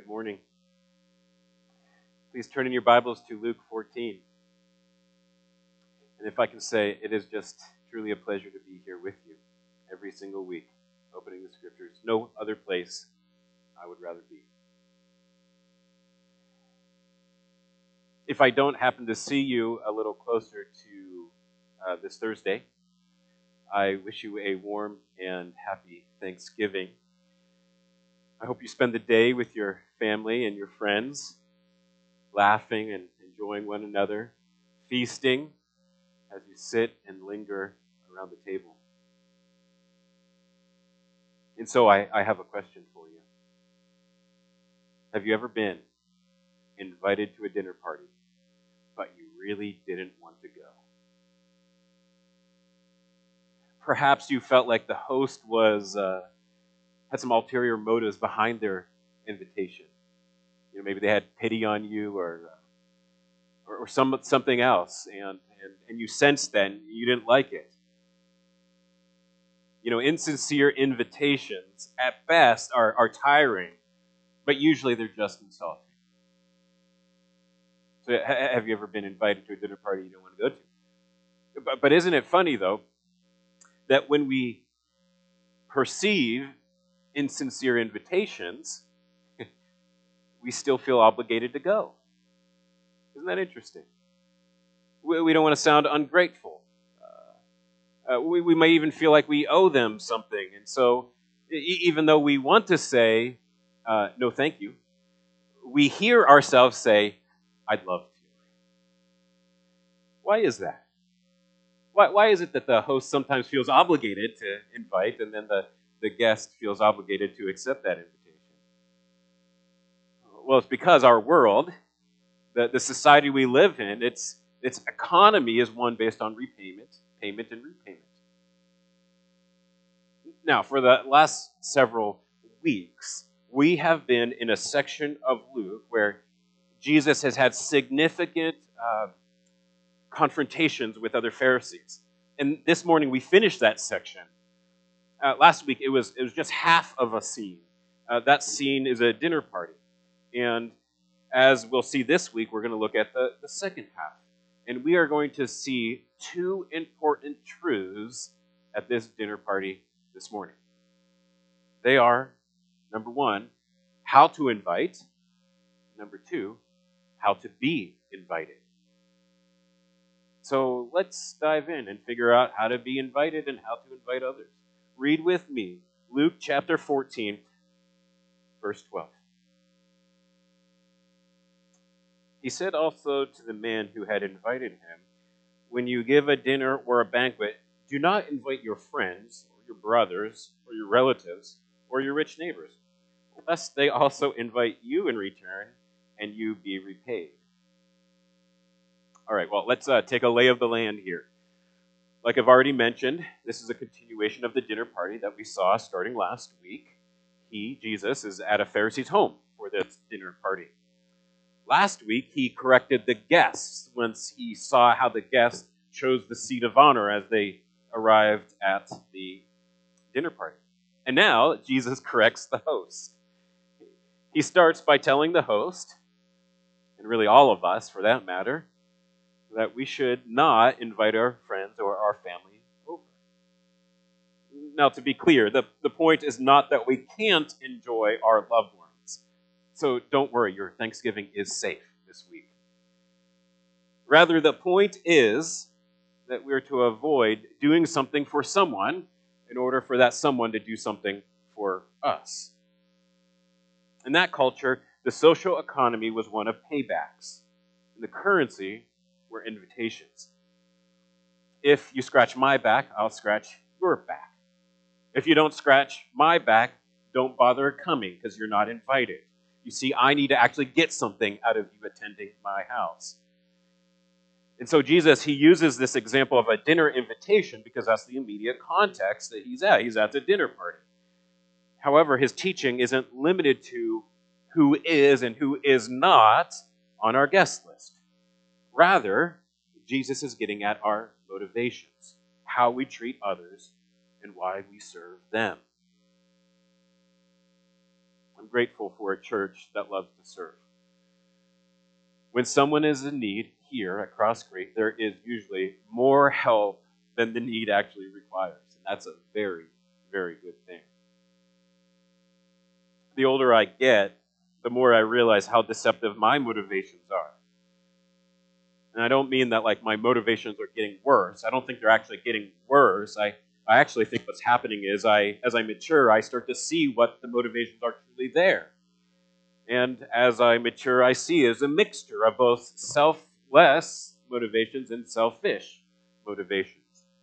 Good morning. Please turn in your Bibles to Luke 14. And if I can say, it is just truly a pleasure to be here with you every single week, opening the Scriptures. No other place I would rather be. If I don't happen to see you a little closer to this Thursday, I wish you a warm and happy Thanksgiving. I hope you spend the day with your family and your friends, laughing and enjoying one another, feasting as you sit and linger around the table. And so I have a question for you. Have you ever been invited to a dinner party, but you really didn't want to go? Perhaps you felt like the host had some ulterior motives behind their invitation. Maybe they had pity on you or something else, and you sensed then you didn't like it. Insincere invitations at best are tiring, but usually they're just insulting. So have you ever been invited to a dinner party you don't want to go to? But isn't it funny, though, that when we perceive insincere invitations, we still feel obligated to go? Isn't that interesting? We don't want to sound ungrateful. We might even feel like we owe them something. And so even though we want to say, no thank you, we hear ourselves say, I'd love to. Why is that? Why is it that the host sometimes feels obligated to invite and then the guest feels obligated to accept that invitation? Well, it's because our world, the society we live in, its economy is one based on payment and repayment. Now, for the last several weeks, we have been in a section of Luke where Jesus has had significant confrontations with other Pharisees. And this morning we finished that section. Last week it was just half of a scene. That scene is a dinner party. And as we'll see this week, we're going to look at the second half. And we are going to see two important truths at this dinner party this morning. They are, number one, how to invite. Number two, how to be invited. So let's dive in and figure out how to be invited and how to invite others. Read with me Luke chapter 14, verse 12. He said also to the man who had invited him, when you give a dinner or a banquet, do not invite your friends or your brothers or your relatives or your rich neighbors, lest they also invite you in return and you be repaid. All right, well, let's take a lay of the land here. Like I've already mentioned, this is a continuation of the dinner party that we saw starting last week. Jesus, is at a Pharisee's home for this dinner party. Last week, he corrected the guests once he saw how the guests chose the seat of honor as they arrived at the dinner party. And now, Jesus corrects the host. He starts by telling the host, and really all of us for that matter, that we should not invite our friends or our family over. Now, to be clear, the point is not that we can't enjoy our loved ones. So don't worry, your Thanksgiving is safe this week. Rather, the point is that we're to avoid doing something for someone in order for that someone to do something for us. In that culture, the social economy was one of paybacks, and the currency were invitations. If you scratch my back, I'll scratch your back. If you don't scratch my back, don't bother coming because you're not invited. You see, I need to actually get something out of you attending my house. And so Jesus, he uses this example of a dinner invitation because that's the immediate context that he's at. He's at the dinner party. However, his teaching isn't limited to who is and who is not on our guest list. Rather, Jesus is getting at our motivations, how we treat others, and why we serve them. I'm grateful for a church that loves to serve. When someone is in need here at Cross Creek, there is usually more help than the need actually requires. And that's a very, very good thing. The older I get, the more I realize how deceptive my motivations are. And I don't mean that like my motivations are getting worse. I don't think they're actually getting worse. I actually think what's happening is as I mature, I start to see what the motivations are truly there. And as I mature, I see as a mixture of both selfless motivations and selfish motivations.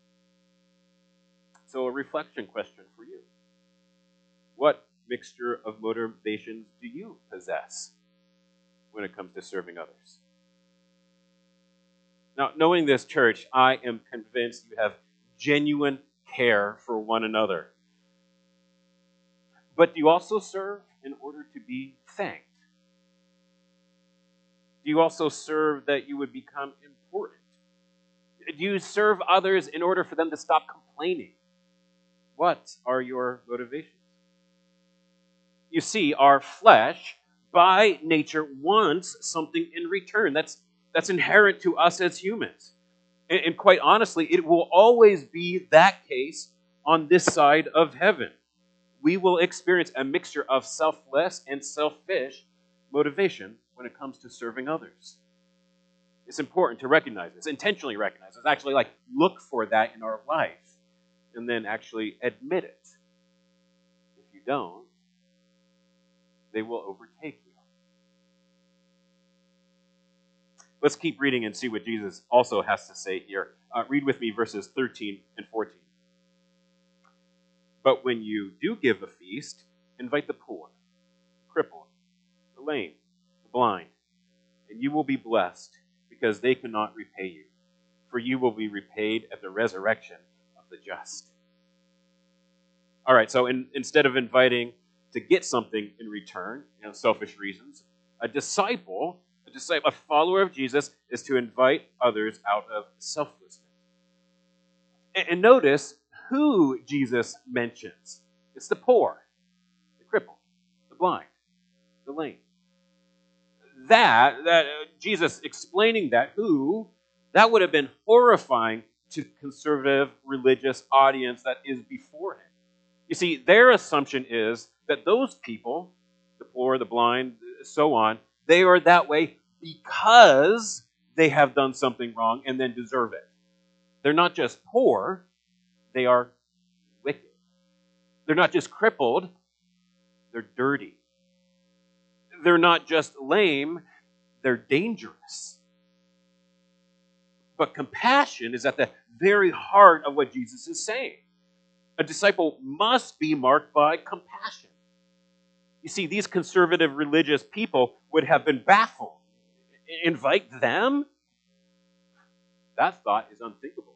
So a reflection question for you. What mixture of motivations do you possess when it comes to serving others? Now, knowing this church, I am convinced you have genuine care for one another. But do you also serve in order to be thanked? Do you also serve that you would become important? Do you serve others in order for them to stop complaining? What are your motivations? You see, our flesh, by nature, wants something in return. That's inherent to us as humans. And quite honestly, it will always be that case on this side of heaven. We will experience a mixture of selfless and selfish motivation when it comes to serving others. It's important to recognize this, intentionally recognize this, actually look for that in our life, and then actually admit it. If you don't, they will overtake you. Let's keep reading and see what Jesus also has to say here. Read with me verses 13 and 14. But when you do give a feast, invite the poor, the crippled, the lame, the blind, and you will be blessed, because they cannot repay you, for you will be repaid at the resurrection of the just. All right, so instead of inviting to get something in return, selfish reasons, a disciple, a follower of Jesus, is to invite others out of selflessness. And notice who Jesus mentions. It's the poor, the crippled, the blind, the lame. That Jesus explaining that would have been horrifying to conservative religious audience that is before him. You see, their assumption is that those people, the poor, the blind, so on, they are that way because they have done something wrong and then deserve it. They're not just poor, they are wicked. They're not just crippled, they're dirty. They're not just lame, they're dangerous. But compassion is at the very heart of what Jesus is saying. A disciple must be marked by compassion. You see, these conservative religious people would have been baffled. Invite them? That thought is unthinkable.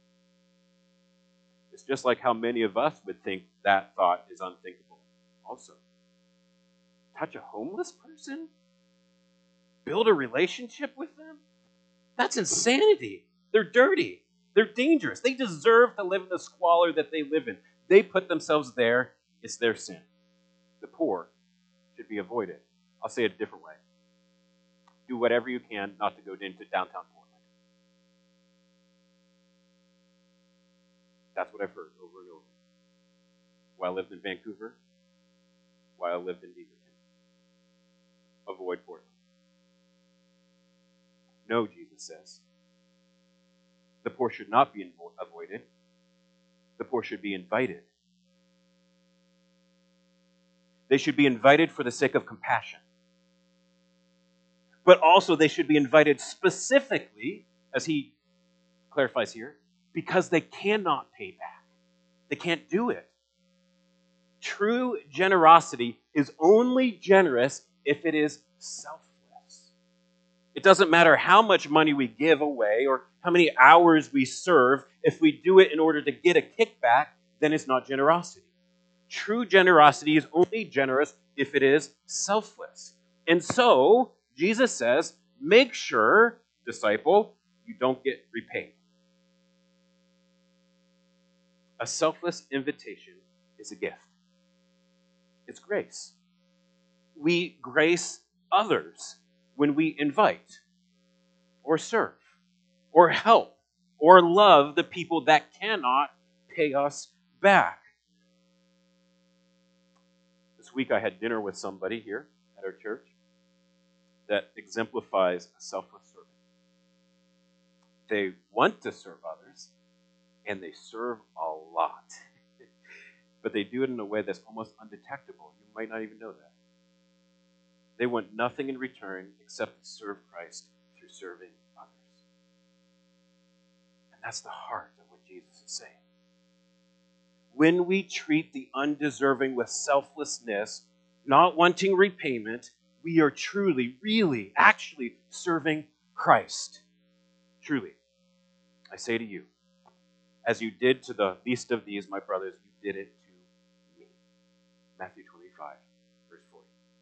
It's just like how many of us would think that thought is unthinkable also. Touch a homeless person? Build a relationship with them? That's insanity. They're dirty. They're dangerous. They deserve to live in the squalor that they live in. They put themselves there. It's their sin. The poor should be avoided. I'll say it a different way. Do whatever you can not to go into downtown Portland. That's what I've heard over and over. While I lived in Vancouver, while I lived in Beaverton. Avoid Portland. No, Jesus says. The poor should not be avoided. The poor should be invited. They should be invited for the sake of compassion. But also they should be invited specifically, as he clarifies here, because they cannot pay back. They can't do it. True generosity is only generous if it is selfless. It doesn't matter how much money we give away or how many hours we serve. If we do it in order to get a kickback, then it's not generosity. True generosity is only generous if it is selfless. And so, Jesus says, make sure, disciple, you don't get repaid. A selfless invitation is a gift. It's grace. we grace others when we invite or serve or help or love the people that cannot pay us back. This week I had dinner with somebody here at our church that exemplifies a selfless servant. They want to serve others, and they serve a lot. But they do it in a way that's almost undetectable. You might not even know that. They want nothing in return except to serve Christ through serving others. And that's the heart of what Jesus is saying. When we treat the undeserving with selflessness, not wanting repayment, we are truly, really, actually serving Christ. Truly. I say to you, as you did to the least of these, my brothers, you did it to me. Matthew 25, verse 40.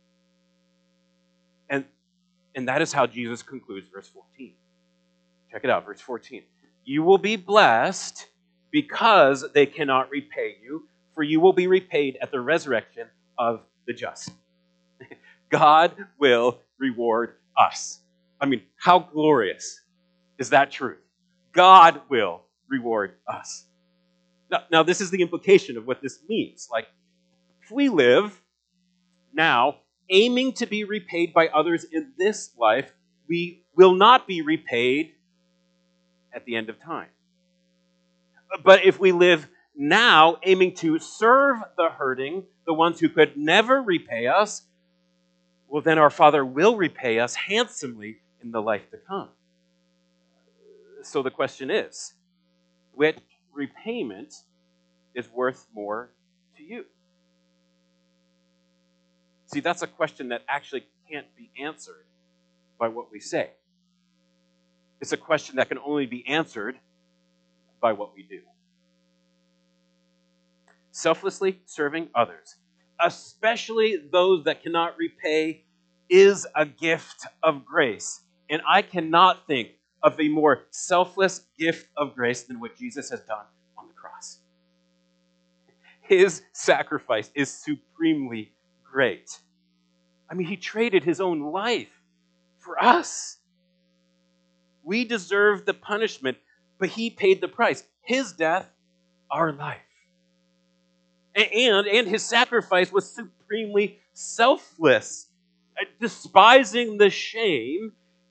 And that is how Jesus concludes verse 14. Check it out, verse 14. You will be blessed because they cannot repay you, for you will be repaid at the resurrection of the just. God will reward us. I mean, how glorious is that truth? God will reward us. Now, this is the implication of what this means. Like, if we live now aiming to be repaid by others in this life, we will not be repaid at the end of time. But if we live now aiming to serve the hurting, the ones who could never repay us, well, then our Father will repay us handsomely in the life to come. So the question is, which repayment is worth more to you? See, that's a question that actually can't be answered by what we say. It's a question that can only be answered by what we do. Selflessly serving others, especially those that cannot repay, is a gift of grace. And I cannot think of a more selfless gift of grace than what Jesus has done on the cross. His sacrifice is supremely great. I mean, he traded his own life for us. We deserve the punishment, but he paid the price. His death, our life. And his sacrifice was supremely selfless. Despising the shame,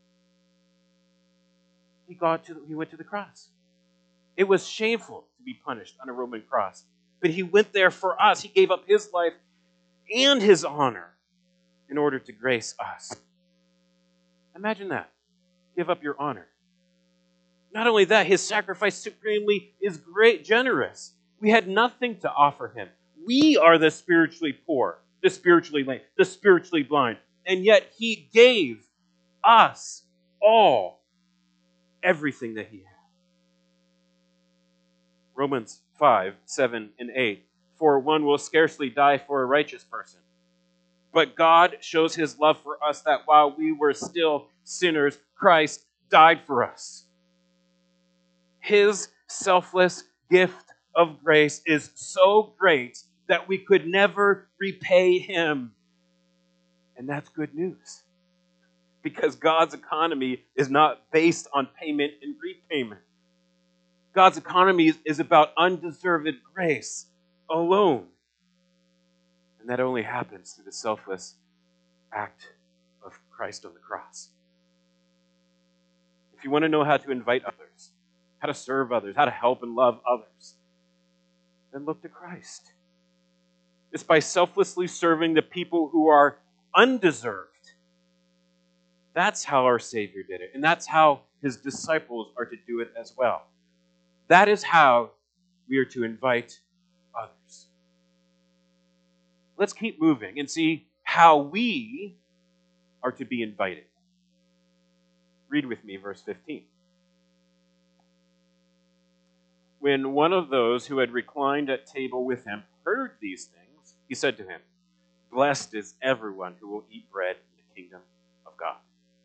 he went to the cross. It was shameful to be punished on a Roman cross. But he went there for us. He gave up his life and his honor in order to grace us. Imagine that. Give up your honor. Not only that, his sacrifice supremely is great, generous. We had nothing to offer him. We are the spiritually poor, the spiritually lame, the spiritually blind. And yet he gave us all everything that he had. Romans 5, 7, and 8. For one will scarcely die for a righteous person. But God shows his love for us that while we were still sinners, Christ died for us. His selfless gift of grace is so great that we could never repay him. And that's good news. Because God's economy is not based on payment and repayment. God's economy is about undeserved grace alone. And that only happens through the selfless act of Christ on the cross. If you want to know how to invite others, how to serve others, how to help and love others, then look to Christ. It's by selflessly serving the people who are undeserved. That's how our Savior did it. And that's how his disciples are to do it as well. That is how we are to invite others. Let's keep moving and see how we are to be invited. Read with me verse 15. When one of those who had reclined at table with him heard these things, he said to him, "Blessed is everyone who will eat bread in the kingdom of God."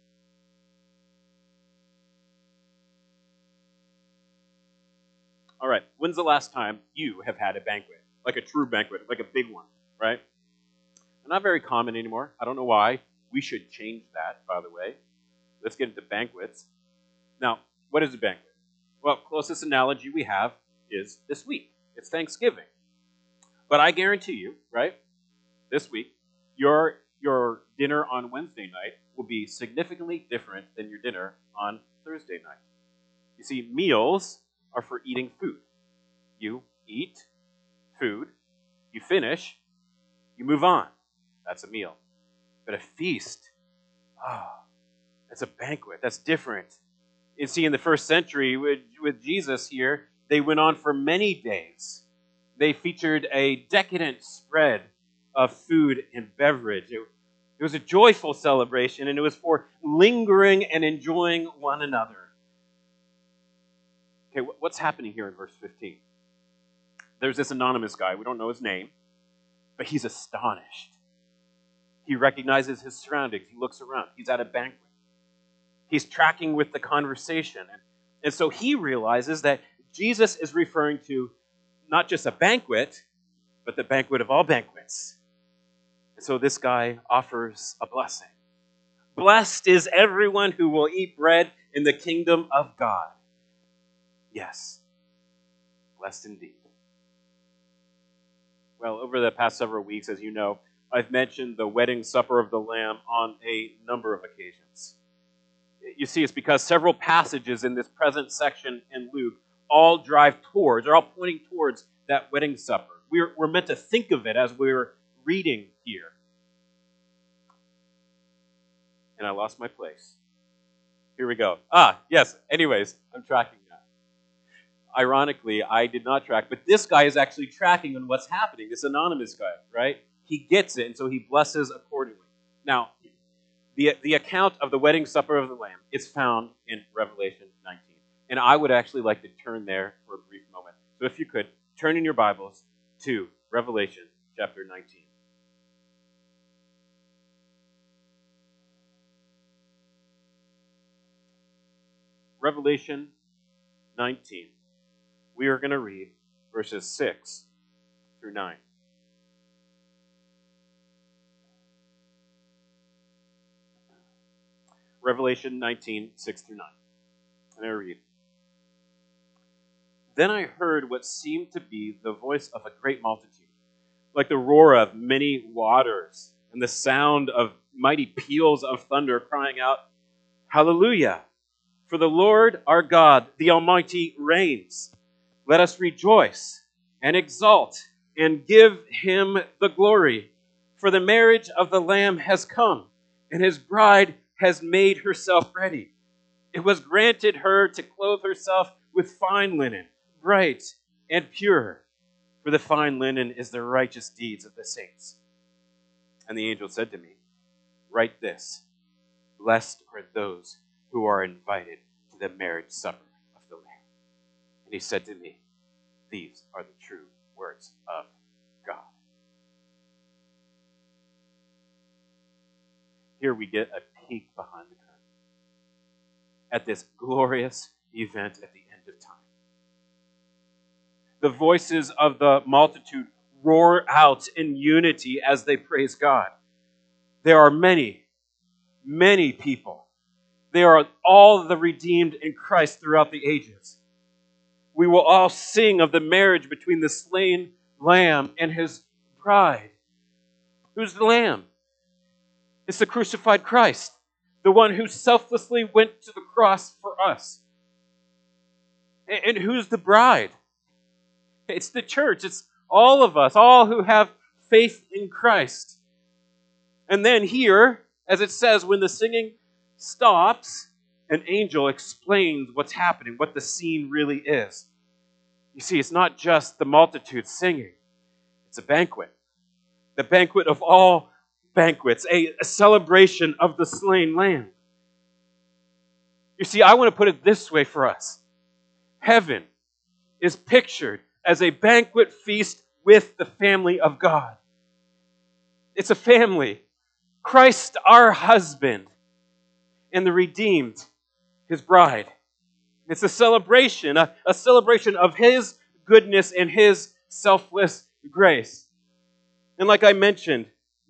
All right, when's the last time you have had a banquet? Like a true banquet, like a big one, right? They're not very common anymore. I don't know why. We should change that, by the way. Let's get into banquets. Now, what is a banquet? Well, closest analogy we have is this week. It's Thanksgiving. But I guarantee you, right, this week, your dinner on Wednesday night will be significantly different than your dinner on Thursday night. You see, meals are for eating food. You eat food, you finish, you move on. That's a meal. But a feast, that's a banquet. That's different. You see, in the first century with Jesus here, they went on for many days. They featured a decadent spread of food and beverage. It was a joyful celebration, and it was for lingering and enjoying one another. Okay, what's happening here in verse 15? There's this anonymous guy. We don't know his name, but he's astonished. He recognizes his surroundings. He looks around. He's at a banquet. He's tracking with the conversation. And so he realizes that Jesus is referring to not just a banquet, but the banquet of all banquets. And so this guy offers a blessing. Blessed is everyone who will eat bread in the kingdom of God. Yes, blessed indeed. Well, over the past several weeks, as you know, I've mentioned the wedding supper of the Lamb on a number of occasions. You see, it's because several passages in this present section in Luke all pointing towards that wedding supper. We're meant to think of it as we're reading here. And I lost my place. Here we go. Yes. Anyways, I'm tracking now. Ironically, I did not track, but this guy is actually tracking on what's happening, this anonymous guy, right? He gets it, and so he blesses accordingly. Now, the account of the wedding supper of the Lamb is found in Revelation 19. And I would actually like to turn there for a brief moment. So if you could, turn in your Bibles to Revelation chapter 19. Revelation 19. We are going to read verses 6 through 9. Revelation 19, 6 through 9. And I read, Then I heard what seemed to be the voice of a great multitude, like the roar of many waters, and the sound of mighty peals of thunder, crying out, Hallelujah! For the Lord our God, the Almighty, reigns. Let us rejoice and exult and give him the glory. For the marriage of the Lamb has come, and his bride has made herself ready. It was granted her to clothe herself with fine linen, bright and pure, for the fine linen is the righteous deeds of the saints. And the angel said to me, Write this, Blessed are those who are invited to the marriage supper of the Lamb. And he said to me, These are the true words of God. Here we get a peek behind the curtain at this glorious event at the end of time. The voices of the multitude roar out in unity as they praise God. There are many, many people. They are all the redeemed in Christ throughout the ages. We will all sing of the marriage between the slain Lamb and his bride. Who's the Lamb? It's the crucified Christ, the one who selflessly went to the cross for us. And who's the bride? It's the church. It's all of us, all who have faith in Christ. And then here, as it says, when the singing stops, an angel explains what's happening, what the scene really is. You see, it's not just the multitude singing. It's a banquet. The banquet of all banquets, a celebration of the slain Lamb. You see, I want to put it this way for us. Heaven is pictured as a banquet feast with the family of God. It's a family. Christ, our husband, and the redeemed, his bride. It's a celebration of his goodness and his selfless grace. And like I mentioned,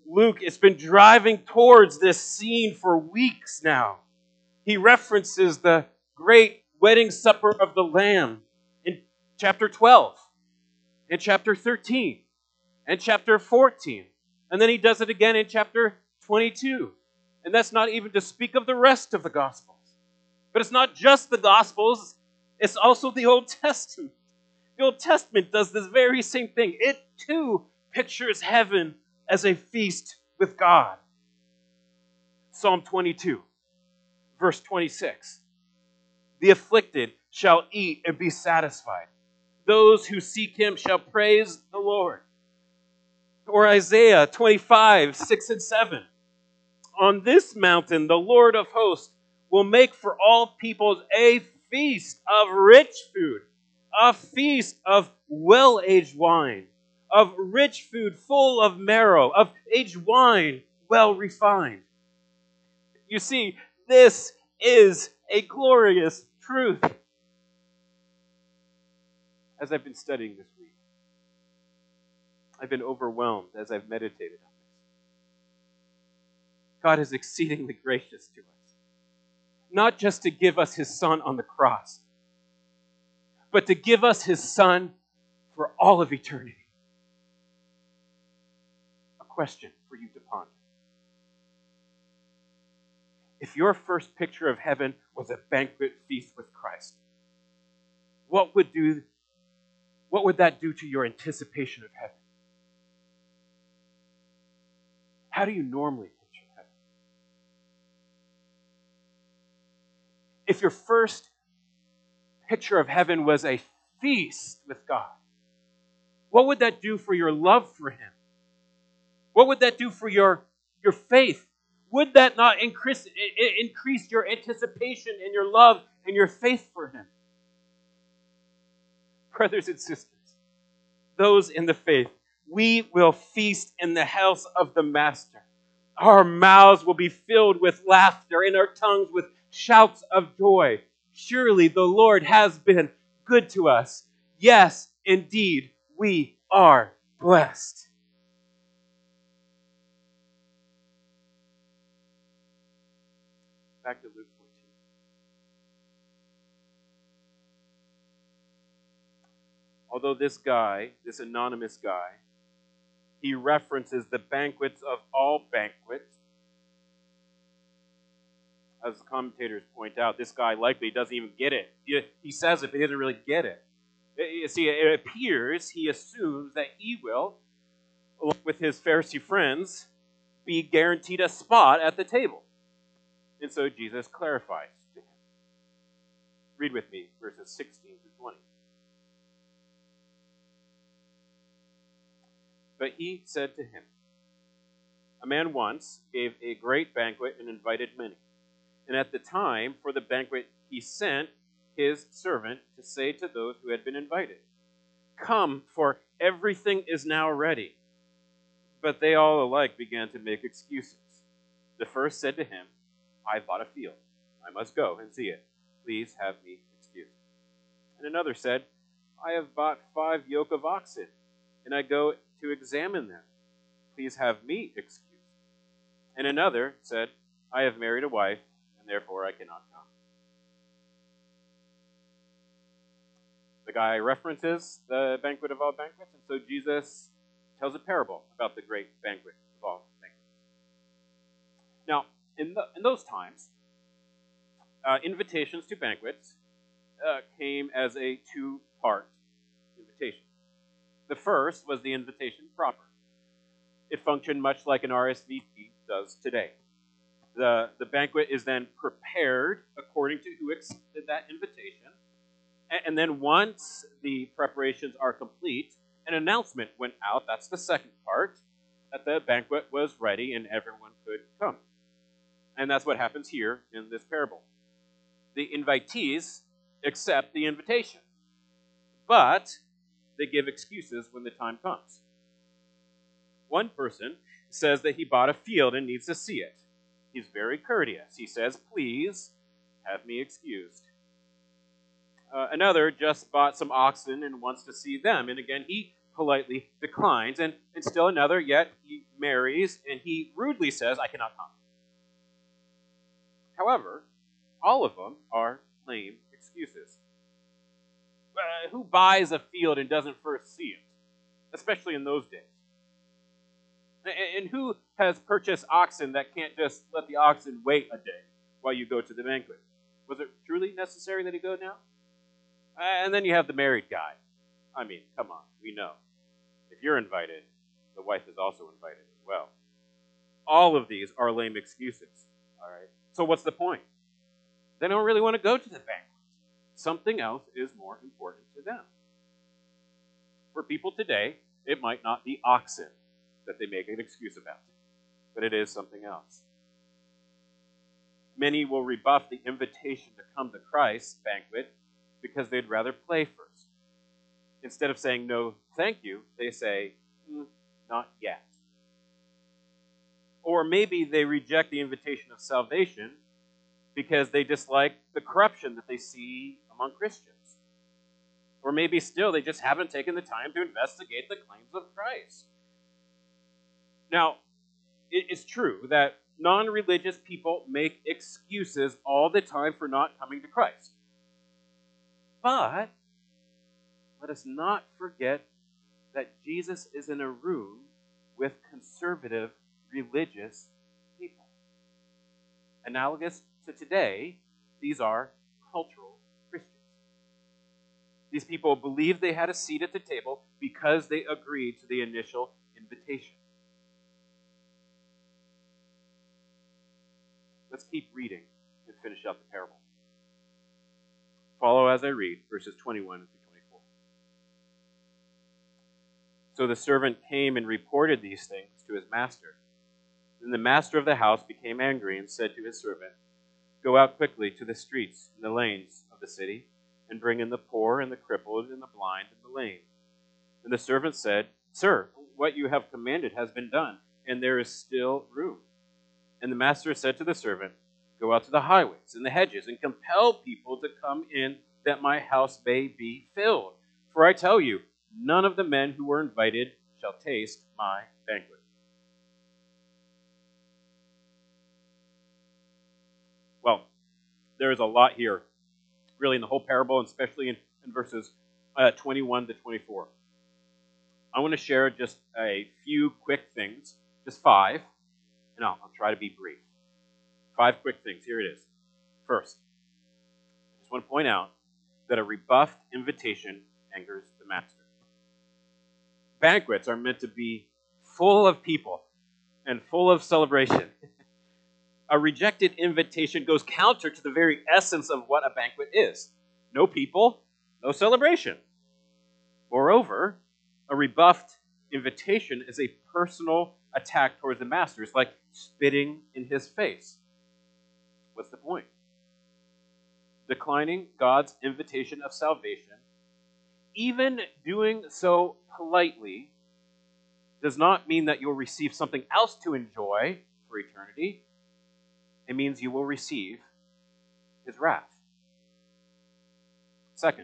Luke has been driving towards this scene for weeks now. He references the great wedding supper of the Lamb in chapter 12, in chapter 13, and chapter 14. And then he does it again in chapter 22. And that's not even to speak of the rest of the Gospels. But it's not just the Gospels, it's also the Old Testament. The Old Testament does this very same thing. It too pictures heaven as a feast with God. Psalm 22, verse 26. The afflicted shall eat and be satisfied. Those who seek him shall praise the Lord. Or Isaiah 25, 6 and 7. On this mountain the Lord of hosts will make for all peoples a feast of rich food, a feast of well-aged wine, of rich food full of marrow, of aged wine well refined. You see, this is a glorious truth. As I've been studying this week, I've been overwhelmed as I've meditated on this. God is exceedingly gracious to us. Not just to give us his Son on the cross, but to give us his Son for all of eternity. A question for you to ponder. If your first picture of heaven was a banquet feast with Christ, what would that do to your anticipation of heaven? How do you normally picture heaven? If your first picture of heaven was a feast with God, what would that do for your love for him? What would that do for your faith? Would that not increase your anticipation and your love and your faith for him? Brothers and sisters, those in the faith, we will feast in the house of the Master. Our mouths will be filled with laughter and our tongues with shouts of joy. Surely the Lord has been good to us. Yes, indeed, we are blessed. Back to Luke 14. Although this guy, this anonymous guy, he references the banquets of all banquets. As the commentators point out, this guy likely doesn't even get it. He says it, but he doesn't really get it. You see, it appears he assumes that he will, along with his Pharisee friends, be guaranteed a spot at the table. And so Jesus clarifies to him. Read with me verses 16 through 20. But he said to him, a man once gave a great banquet and invited many. And at the time for the banquet, he sent his servant to say to those who had been invited, come, for everything is now ready. But they all alike began to make excuses. The first said to him, I bought a field. I must go and see it. Please have me excused. And another said, I have bought 5 yoke of oxen, and I go to examine them. Please have me excused. And another said, I have married a wife, and therefore I cannot come. The guy references the banquet of all banquets, and so Jesus tells a parable about the great banquet of all banquets. Now, in those times, invitations to banquets came as a 2-part invitation. The first was the invitation proper. It functioned much like an RSVP does today. The banquet is then prepared according to who accepted that invitation. And then once the preparations are complete, an announcement went out, that's the second part, that the banquet was ready and everyone could come. And that's what happens here in this parable. The invitees accept the invitation, but they give excuses when the time comes. One person says that he bought a field and needs to see it. He's very courteous. He says, please have me excused. Another just bought some oxen and wants to see them. And again, he politely declines. And still another, yet he marries, and he rudely says, "I cannot come." However, all of them are lame excuses. Who buys a field and doesn't first see it, especially in those days? And who has purchased oxen that can't just let the oxen wait a day while you go to the banquet? Was it truly necessary that he go now? And then you have the married guy. I mean, come on, we know. If you're invited, the wife is also invited as well. All of these are lame excuses. All right. So what's the point? They don't really want to go to the banquet. Something else is more important to them. For people today, it might not be oxen that they make an excuse about, but it is something else. Many will rebuff the invitation to come to Christ's banquet because they'd rather play first. Instead of saying no, thank you, they say, not yet. Or maybe they reject the invitation of salvation because they dislike the corruption that they see among Christians. Or maybe still they just haven't taken the time to investigate the claims of Christ. Now, it is true that non-religious people make excuses all the time for not coming to Christ. But let us not forget that Jesus is in a room with conservative religious people. Analogous to today, these are cultural Christians. These people believed they had a seat at the table because they agreed to the initial invitation. Let's keep reading and finish up the parable. Follow as I read verses 21 through 24. So the servant came and reported these things to his master. Then the master of the house became angry and said to his servant, "Go out quickly to the streets and the lanes of the city, and bring in the poor and the crippled and the blind and the lame." And the servant said, "Sir, what you have commanded has been done, and there is still room." And the master said to the servant, "Go out to the highways and the hedges and compel people to come in, that my house may be filled. For I tell you, none of the men who were invited shall taste my banquet." Well, there is a lot here, really, in the whole parable, and especially in verses 21 to 24. I want to share just a few quick things, just 5, and I'll try to be brief. 5 quick things. Here it is. First, I just want to point out that a rebuffed invitation angers the master. Banquets are meant to be full of people and full of celebration. A rejected invitation goes counter to the very essence of what a banquet is. No people, no celebration. Moreover, a rebuffed invitation is a personal attack towards the master. It's like spitting in his face. What's the point? Declining God's invitation of salvation, even doing so politely, does not mean that you'll receive something else to enjoy for eternity. It means you will receive his wrath. Second,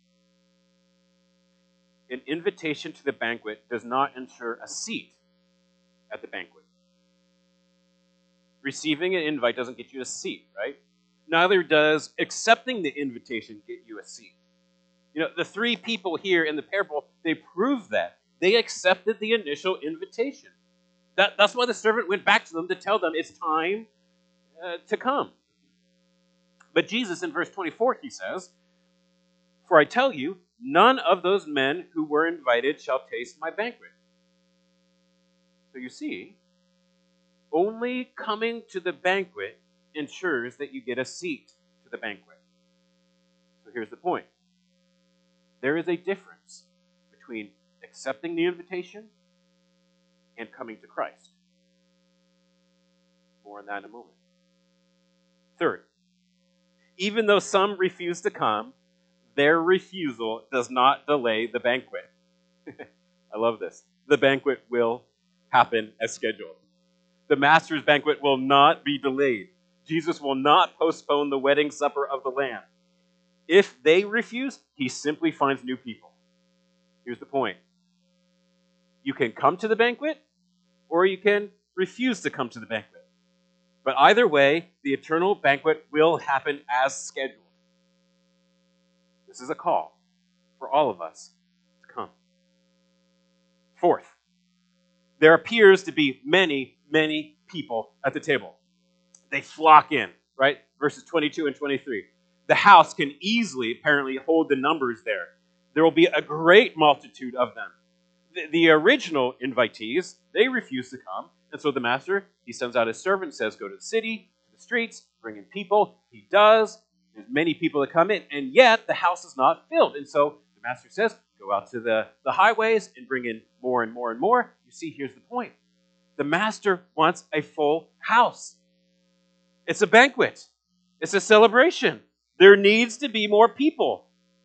an invitation to the banquet does not ensure a seat at the banquet. Receiving an invite doesn't get you a seat, right? Neither does accepting the invitation get you a seat. You know, the 3 people here in the parable, they prove that. They accepted the initial invitation. That's why the servant went back to them to tell them it's time to come. But Jesus, in verse 24, he says, "For I tell you, none of those men who were invited shall taste my banquet." So you see, only coming to the banquet ensures that you get a seat to the banquet. So here's the point. There is a difference between accepting the invitation and coming to Christ. More on that in a moment. Third, even though some refuse to come, their refusal does not delay the banquet. I love this. The banquet will happen as scheduled. The master's banquet will not be delayed. Jesus will not postpone the wedding supper of the Lamb. If they refuse, he simply finds new people. Here's the point. You can come to the banquet, or you can refuse to come to the banquet. But either way, the eternal banquet will happen as scheduled. This is a call for all of us to come. Fourth, there appears to be many, many people at the table. They flock in, right? Verses 22 and 23. The house can easily, apparently, hold the numbers there. There will be a great multitude of them. The original invitees, they refuse to come. And so the master, he sends out his servant, says, go to the city, to the streets, bring in people. He does. There's many people that come in, and yet the house is not filled. And so the master says, go out to the highways and bring in more and more and more. You see, here's the point. The master wants a full house. It's a banquet. It's a celebration. There needs to be more people.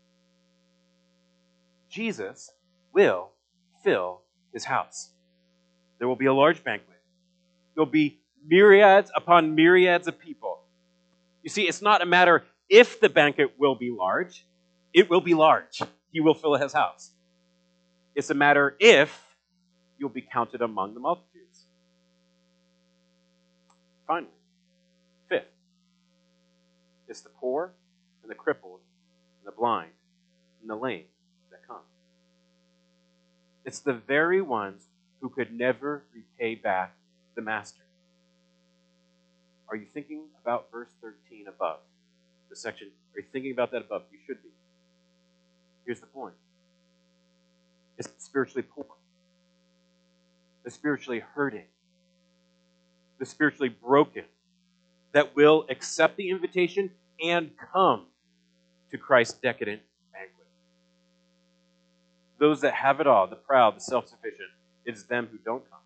Jesus will fill his house. There will be a large banquet. There'll be myriads upon myriads of people. You see, it's not a matter if the banquet will be large. It will be large. He will fill his house. It's a matter if you'll be counted among the multitudes. Finally, fifth, it's the poor and the crippled and the blind and the lame that come. It's the very ones who could never repay back the master. Are you thinking about verse 13 above? The section, are you thinking about that above? You should be. Here's the point. It's the spiritually poor, the spiritually hurting, the spiritually broken that will accept the invitation and come to Christ's decadent banquet. Those that have it all, the proud, the self-sufficient, it's them who don't come.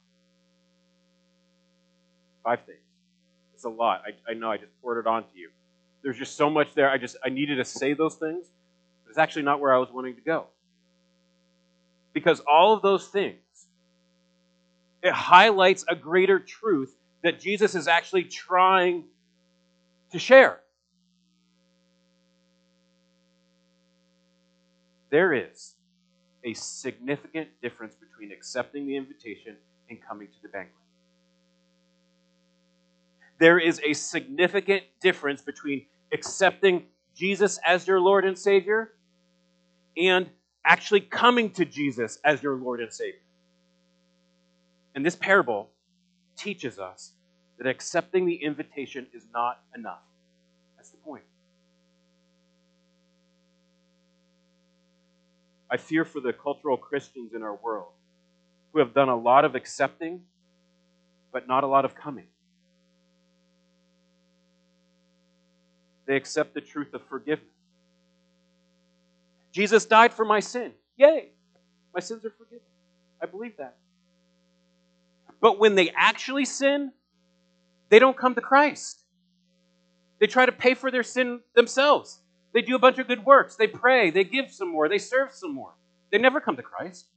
5 things. It's a lot. I know I just poured it on to you. There's just so much there. I needed to say those things, but it's actually not where I was wanting to go. Because all of those things, it highlights a greater truth that Jesus is actually trying to share. There is a significant difference between accepting the invitation and coming to the banquet. There is a significant difference between accepting Jesus as your Lord and Savior and actually coming to Jesus as your Lord and Savior. And this parable teaches us that accepting the invitation is not enough. That's the point. I fear for the cultural Christians in our world who have done a lot of accepting, but not a lot of coming. They accept the truth of forgiveness. Jesus died for my sin. Yay! My sins are forgiven. I believe that. But when they actually sin, they don't come to Christ. They try to pay for their sin themselves. They do a bunch of good works. They pray. They give some more. They serve some more. They never come to Christ.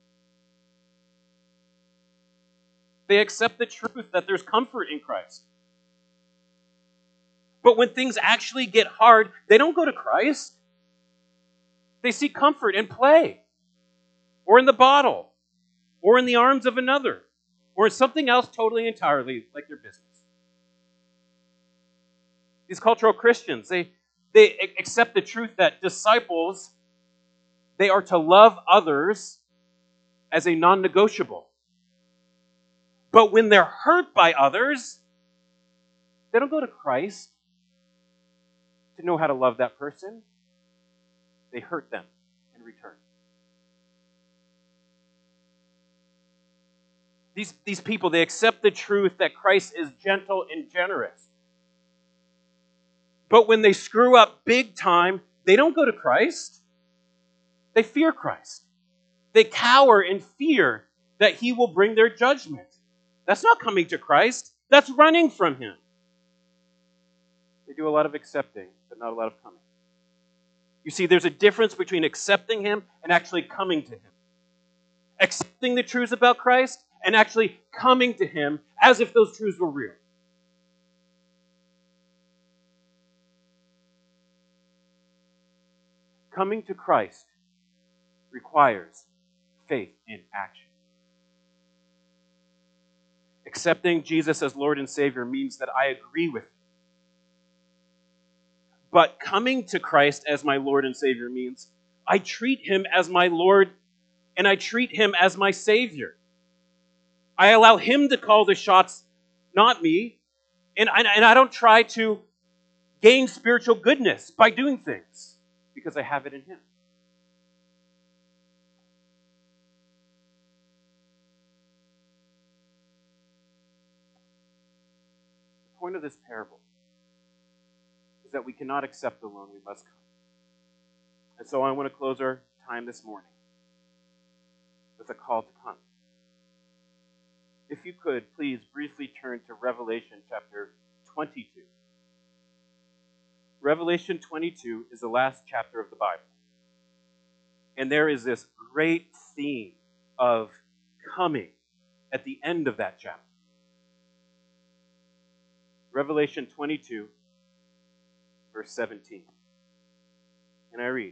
They accept the truth that there's comfort in Christ. But when things actually get hard, they don't go to Christ. They seek comfort in play, or in the bottle, or in the arms of another, or in something else totally entirely like their business. These cultural Christians, they accept the truth that disciples, they are to love others as a non-negotiable. But when they're hurt by others, they don't go to Christ to know how to love that person. They hurt them in return. These people, they accept the truth that Christ is gentle and generous. But when they screw up big time, they don't go to Christ. They fear Christ. They cower in fear that he will bring their judgment. That's not coming to Christ. That's running from him. They do a lot of accepting, but not a lot of coming. You see, there's a difference between accepting him and actually coming to him. Accepting the truths about Christ and actually coming to him as if those truths were real. Coming to Christ requires faith in action. Accepting Jesus as Lord and Savior means that I agree with him. But coming to Christ as my Lord and Savior means I treat him as my Lord and I treat him as my Savior. I allow him to call the shots, not me. And I don't try to gain spiritual goodness by doing things because I have it in him. The point of this parable is that we cannot accept alone, we must come. And so I want to close our time this morning with a call to come. If you could, please briefly turn to Revelation chapter 22. Revelation 22 is the last chapter of the Bible. And there is this great theme of coming at the end of that chapter. Revelation 22, verse 17. And I read,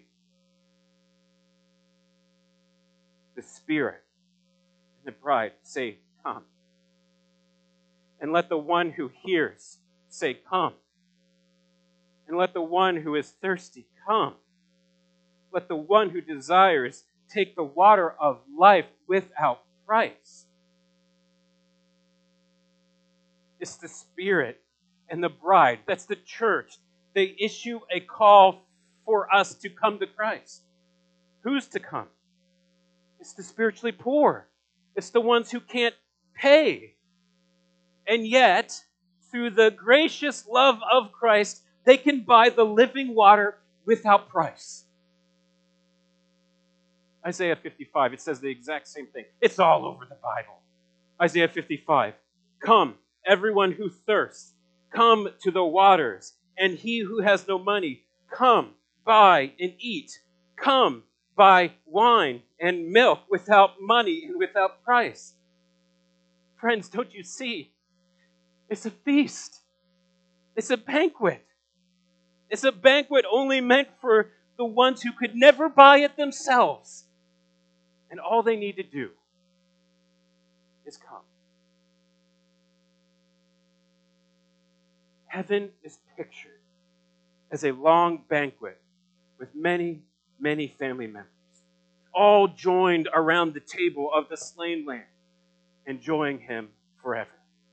"The Spirit and the bride say, 'Come.' And let the one who hears say, 'Come.' And let the one who is thirsty come. Let the one who desires take the water of life without price." It's the Spirit and the bride. That's the church. They issue a call for us to come to Christ. Who's to come? It's the spiritually poor. It's the ones who can't pay. And yet, through the gracious love of Christ, they can buy the living water without price. Isaiah 55, it says the exact same thing. It's all over the Bible. Isaiah 55, "Come, everyone who thirsts, come to the waters, and he who has no money, come, buy and eat. Come, buy wine and milk without money and without price." Friends, don't you see? It's a feast. It's a banquet. It's a banquet only meant for the ones who could never buy it themselves. And all they need to do is come. Heaven is pictured as a long banquet with many, many family members, all joined around the table of the slain Lamb, enjoying him forever.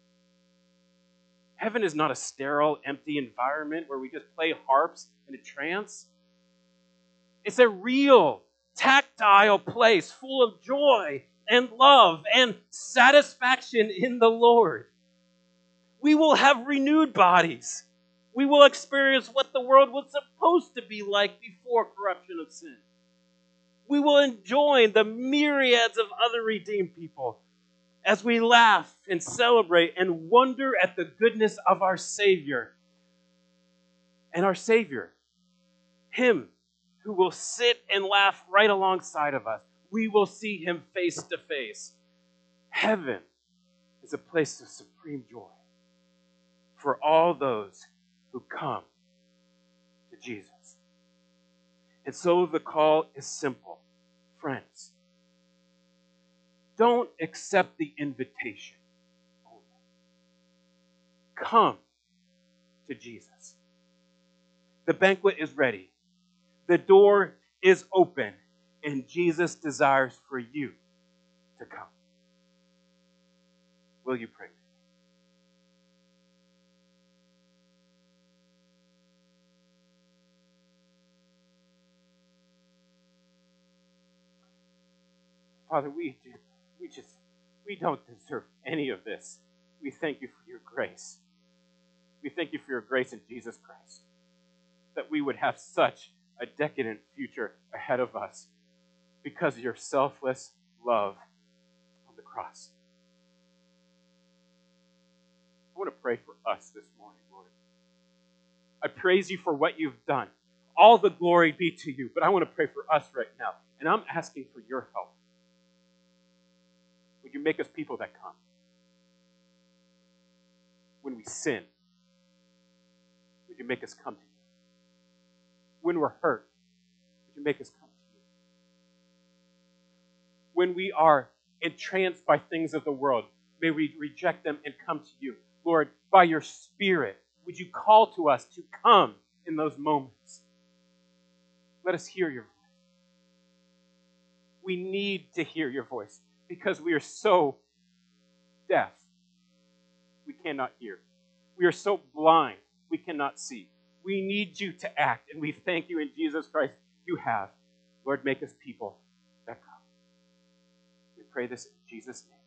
Heaven is not a sterile, empty environment where we just play harps in a trance. It's a real, tactile place full of joy and love and satisfaction in the Lord. We will have renewed bodies. We will experience what the world was supposed to be like before corruption of sin. We will enjoy the myriads of other redeemed people as we laugh and celebrate and wonder at the goodness of our Savior. And our Savior, him who will sit and laugh right alongside of us. We will see him face to face. Heaven is a place of supreme joy for all those who come to Jesus. And so the call is simple. Friends, don't accept the invitation only. Come to Jesus. The banquet is ready. The door is open, and Jesus desires for you to come. Will you pray? Father, we don't deserve any of this. We thank you for your grace. We thank you for your grace in Jesus Christ, that we would have such a decadent future ahead of us because of your selfless love on the cross. I want to pray for us this morning, Lord. I praise you for what you've done. All the glory be to you, but I want to pray for us right now, and I'm asking for your help. Would you make us people that come? When we sin, would you make us come to you? When we're hurt, would you make us come to you? When we are entranced by things of the world, may we reject them and come to you. Lord, by your Spirit, would you call to us to come in those moments? Let us hear your voice. We need to hear your voice because we are so deaf, we cannot hear. We are so blind, we cannot see. We need you to act, and we thank you in Jesus Christ. You have. Lord, make us people that come. We pray this in Jesus' name.